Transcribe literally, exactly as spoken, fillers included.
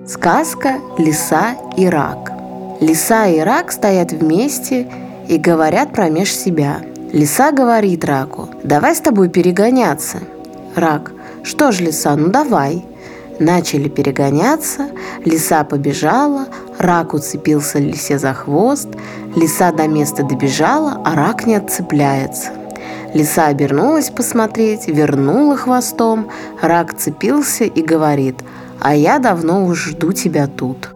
Сказка «Лиса и рак». Лиса и рак стоят вместе и говорят промеж себя. Лиса говорит раку: «Давай с тобой перегоняться». Рак: «Что ж, лиса, ну давай». Начали перегоняться, лиса побежала, рак уцепился лисе за хвост, лиса до места добежала, а рак не отцепляется. Лиса обернулась посмотреть, вернула хвостом, рак цепился и говорит: «А я давно уж жду тебя тут».